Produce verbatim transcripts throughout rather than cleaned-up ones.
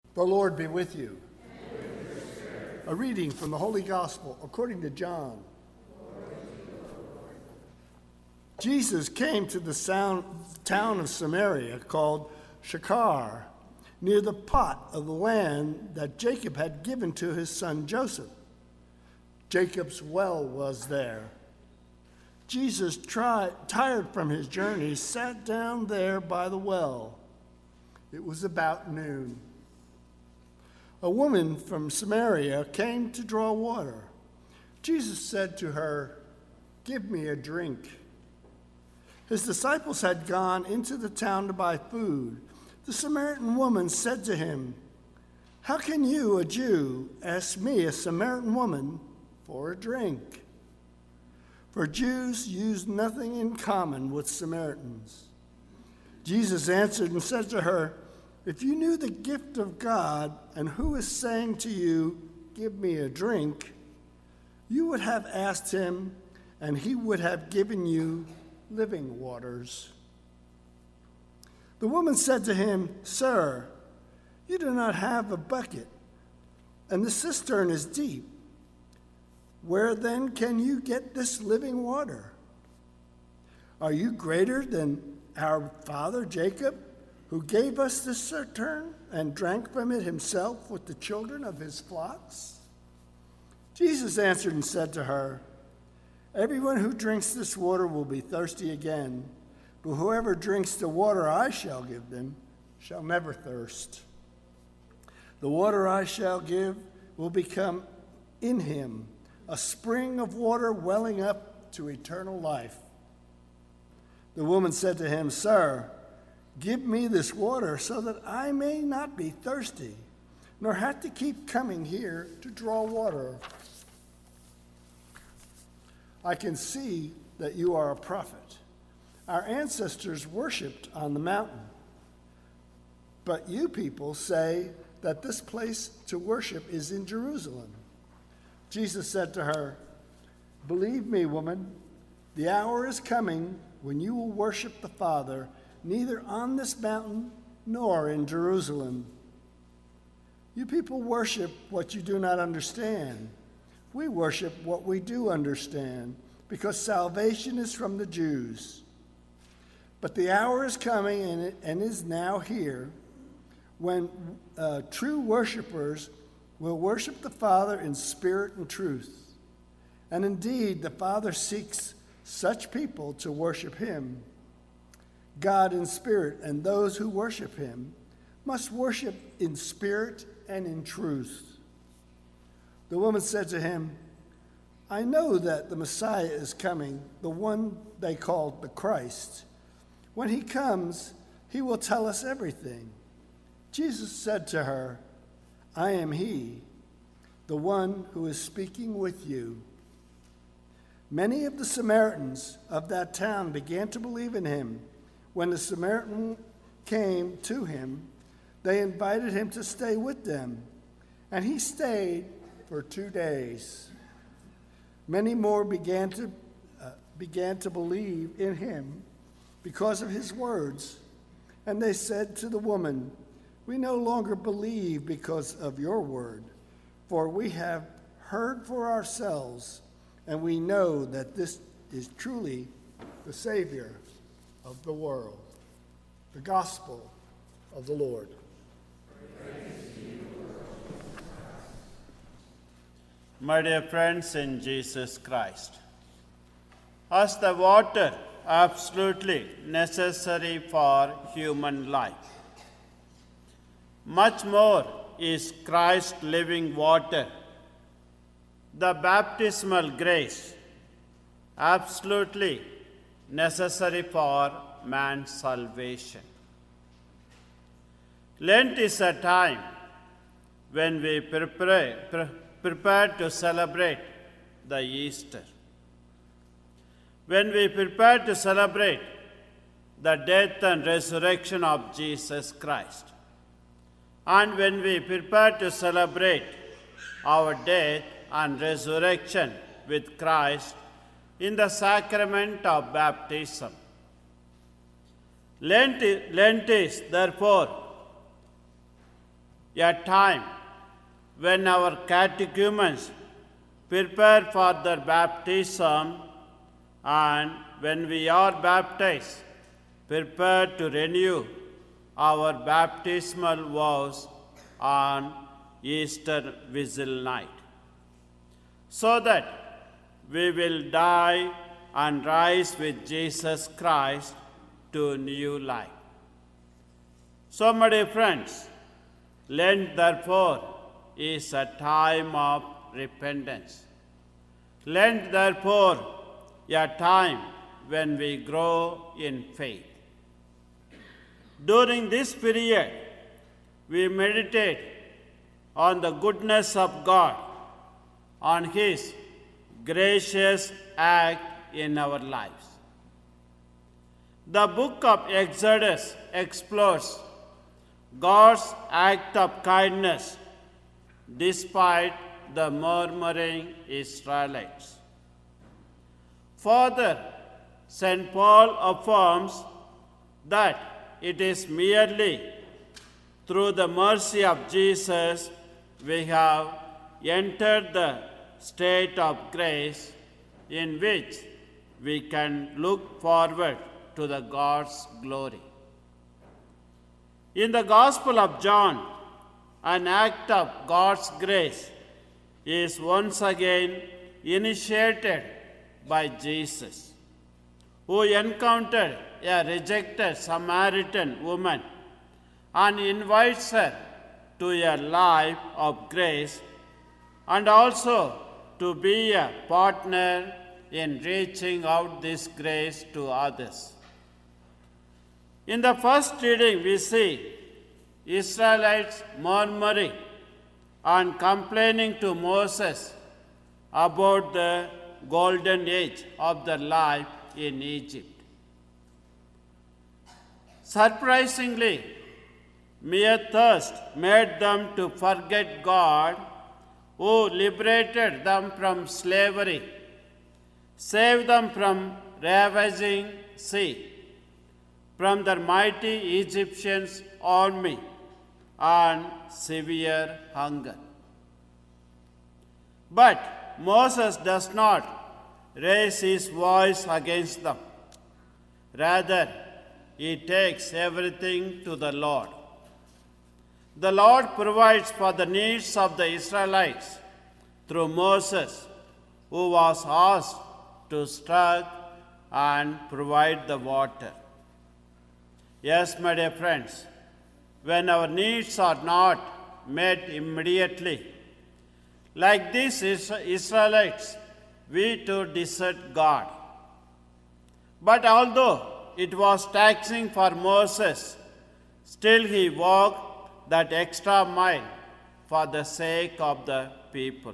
The Lord be with you. And with your spirit. A reading from the Holy Gospel according to John. Jesus came to the sound, town of Samaria called Sychar, near the plot of the land that Jacob had given to his son Joseph. Jacob's well was there. Jesus, tried, tired from his journey, sat down there by the well. It was about noon. A woman from Samaria came to draw water. Jesus said to her, "Give me a drink." His disciples had gone into the town to buy food. The Samaritan woman said to him, "How can you, a Jew, ask me, a Samaritan woman, for a drink?" For Jews use nothing in common with Samaritans. Jesus answered and said to her, "If you knew the gift of God and who is saying to you, 'Give me a drink,' you would have asked him, and he would have given you living waters." The woman said to him, "Sir, you do not have a bucket, and the cistern is deep. Where then can you get this living water? Are you greater than our father Jacob, who gave us this cistern and drank from it himself with the children of his flocks?" Jesus answered and said to her, "Everyone who drinks this water will be thirsty again, but whoever drinks the water I shall give them shall never thirst. The water I shall give will become in him a spring of water welling up to eternal life." The woman said to him, "Sir, give me this water so that I may not be thirsty, nor have to keep coming here to draw water. I can see that you are a prophet. Our ancestors worshipped on the mountain, but you people say that this place to worship is in Jerusalem." Jesus said to her, "Believe me, woman, the hour is coming when you will worship the Father neither on this mountain nor in Jerusalem. You people worship what you do not understand. We worship what we do understand, because salvation is from the Jews. But the hour is coming, and, it, and is now here, when uh, true worshipers will worship the Father in spirit and truth. And indeed, the Father seeks such people to worship him. God in spirit, and those who worship him must worship in spirit and in truth." The woman said to him, "I know that the Messiah is coming, the one they called the Christ. When he comes, he will tell us everything." Jesus said to her, "I am he, the one who is speaking with you." Many of the Samaritans of that town began to believe in him. When the Samaritan came to him, they invited him to stay with them, and he stayed for two days. Many more began to uh, began to believe in him because of his words, and they said to the woman, "We no longer believe because of your word, for we have heard for ourselves, and we know that this is truly the Savior of the world." The Gospel of the Lord. My dear friends in Jesus Christ, as the water absolutely necessary for human life, much more is Christ's living water, the baptismal grace, absolutely necessary for man's salvation. Lent is a time when we prepare, pre- prepare to celebrate the Easter. When we prepare to celebrate the death and resurrection of Jesus Christ, and when we prepare to celebrate our death and resurrection with Christ in the sacrament of baptism. Lent, Lent is, therefore, a time when our catechumens prepare for their baptism, and when we are baptized, prepare to renew our baptismal vows on Easter Vigil night, so that we will die and rise with Jesus Christ to new life. So, my dear friends, Lent, therefore, is a time of repentance. Lent, therefore, a time when we grow in faith. During this period, we meditate on the goodness of God, on His gracious act in our lives. The book of Exodus explores God's act of kindness despite the murmuring Israelites. Further, Saint Paul affirms that it is merely through the mercy of Jesus we have entered the state of grace in which we can look forward to the God's glory. In the Gospel of John, an act of God's grace is once again initiated by Jesus, who encountered a rejected Samaritan woman and invites her to a life of grace and also to be a partner in reaching out this grace to others. In the first reading, we see Israelites murmuring and complaining to Moses about the golden age of their life in Egypt. Surprisingly, mere thirst made them to forget God, who liberated them from slavery, saved them from ravaging sea, from the mighty Egyptians' army, and severe hunger. But Moses does not raise his voice against them. Rather, he takes everything to the Lord. The Lord provides for the needs of the Israelites through Moses, who was asked to strike and provide the water. Yes, my dear friends, when our needs are not met immediately, like these Israelites, we too desert God. But although it was taxing for Moses, still he walked that extra mile for the sake of the people.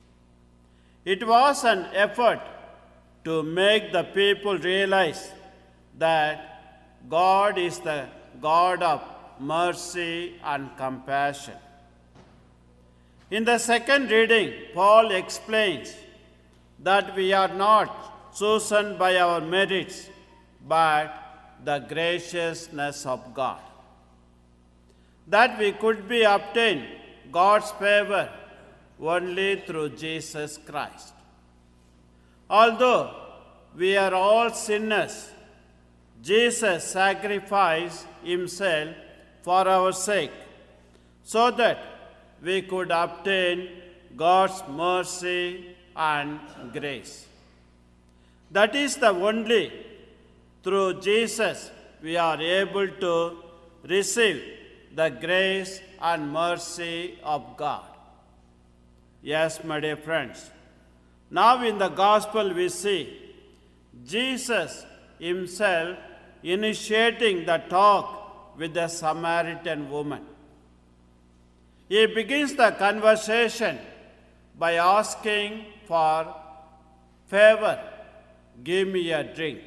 It was an effort to make the people realize that God is the God of mercy and compassion. In the second reading, Paul explains that we are not chosen by our merits, but the graciousness of God. That we could be obtained God's favor only through Jesus Christ. Although we are all sinners, Jesus sacrificed himself for our sake, so that we could obtain God's mercy and grace. That is the only through Jesus we are able to receive the grace and mercy of God. Yes, my dear friends, now in the gospel we see Jesus himself initiating the talk with the Samaritan woman. He begins the conversation by asking for favor, give me a drink.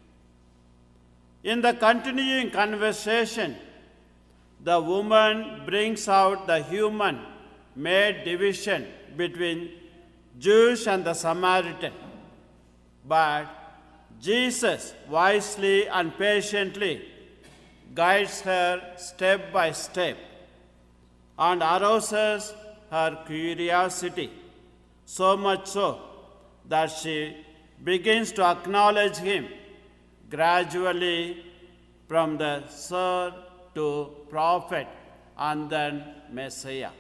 In the continuing conversation, the woman brings out the human-made division between Jews and the Samaritan. But Jesus wisely and patiently guides her step by step, and arouses her curiosity, so much so that she begins to acknowledge him gradually from the Sir to prophet and then Messiah.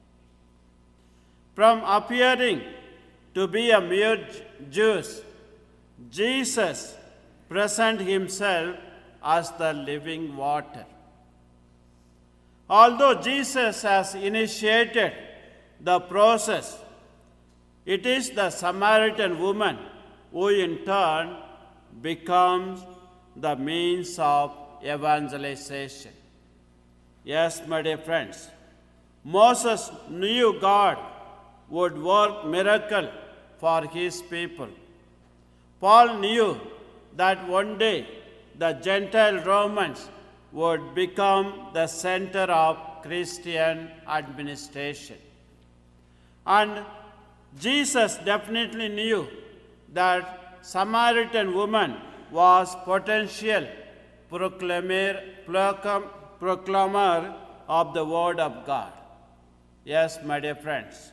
From appearing to be a mere Jew, Jesus presents himself as the living water. Although Jesus has initiated the process, it is the Samaritan woman who in turn becomes the means of evangelization. Yes, my dear friends, Moses knew God would work miracle for his people. Paul knew that one day the Gentile Romans would become the center of Christian administration. And Jesus definitely knew that Samaritan woman was potential proclaimer, proclaimer of the word of God. Yes, my dear friends.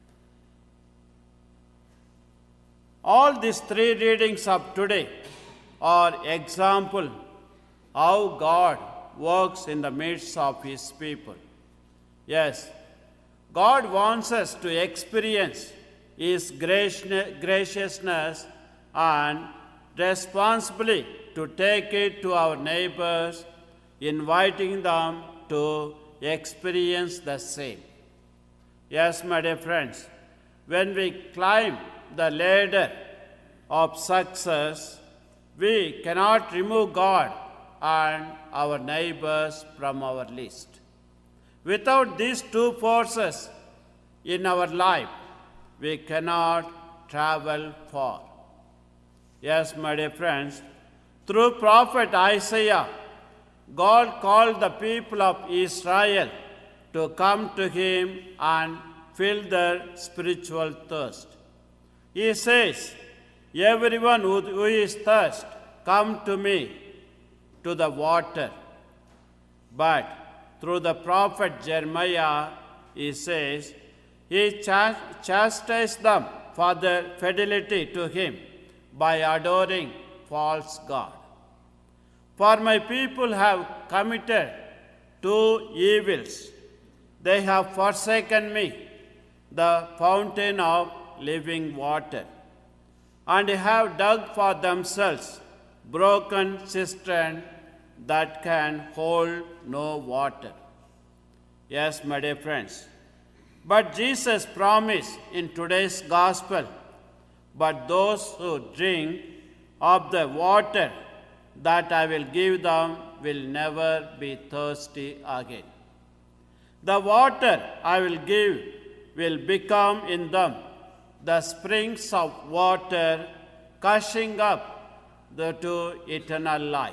All these three readings of today are example how God works in the midst of his people. Yes, God wants us to experience his graciousness and responsibly to take it to our neighbors, inviting them to experience the same. Yes, my dear friends, when we climb the ladder of success, we cannot remove God and our neighbors from our list. Without these two forces in our life, we cannot travel far. Yes, my dear friends, through prophet Isaiah, God called the people of Israel to come to him and fill their spiritual thirst. He says, everyone who, who is thirsty, come to me, to the water. But through the prophet Jeremiah, he says, he chastised them for their fidelity to him by adoring false god. For my people have committed two evils. They have forsaken me, the fountain of living water, and have dug for themselves broken cistern that can hold no water. Yes, my dear friends. But Jesus promised in today's gospel, but those who drink of the water that I will give them will never be thirsty again. The water I will give will become in them the springs of water gushing up the, to eternal life.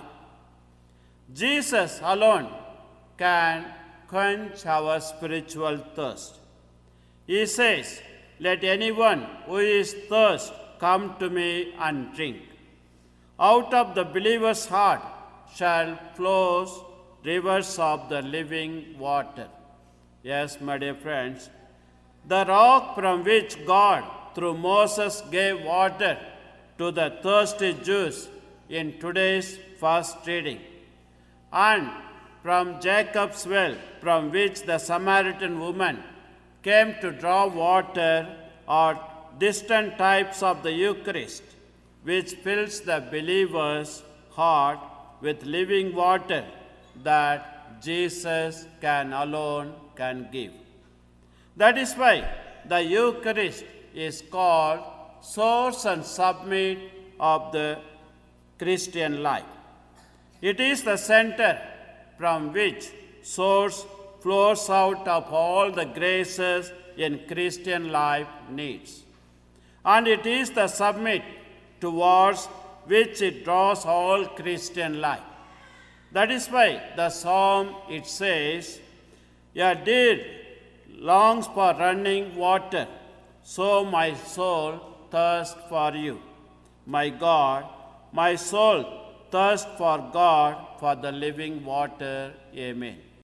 Jesus alone can quench our spiritual thirst. He says, let anyone who is thirsty come to me and drink. Out of the believer's heart shall flow rivers of the living water. Yes, my dear friends, the rock from which God through Moses gave water to the thirsty Jews in today's first reading, and from Jacob's well from which the Samaritan woman came to draw water, are distant types of the Eucharist, which fills the believer's heart with living water that Jesus can alone can give. That is why the Eucharist is called source and summit of the Christian life. It is the center from which source flows out of all the graces in Christian life needs. And it is the summit towards which it draws all Christian life. That is why the psalm, it says, a deer longs for running water, so my soul thirsts for you. My God, my soul thirsts for God, for the living water. Amen.